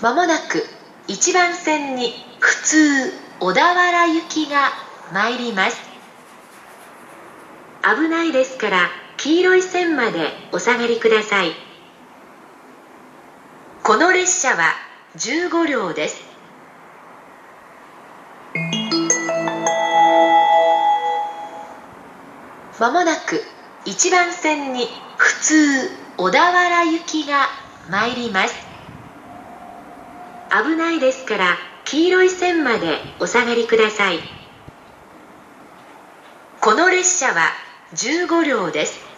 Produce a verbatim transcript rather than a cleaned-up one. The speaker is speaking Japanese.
まもなくいちばん線に普通小田原行きが参ります。危ないですから黄色い線までお下がりください。この列車はじゅうごりょうです。まもなくいちばん線に普通小田原行きが参ります。危ないですから黄色い線までお下がりください。この列車はじゅうごりょうです。